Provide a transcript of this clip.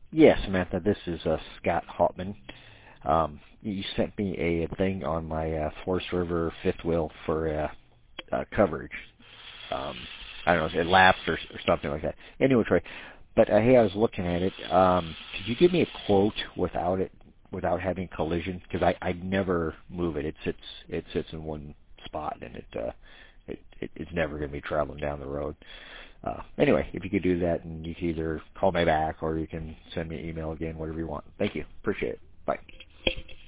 Yes, Samantha, this is Scott Hauptman. You sent me a thing on my Forest River fifth wheel for coverage. I don't know if it lapsed or something like that. Anyway, Troy, but hey, I was looking at it. Could you give me a quote without having collision? Because I never move it. It sits in one spot, and it's never going to be traveling down the road. Anyway, if you could do that, and you can either call me back or you can send me an email again, whatever you want. Thank you. Appreciate it. Bye.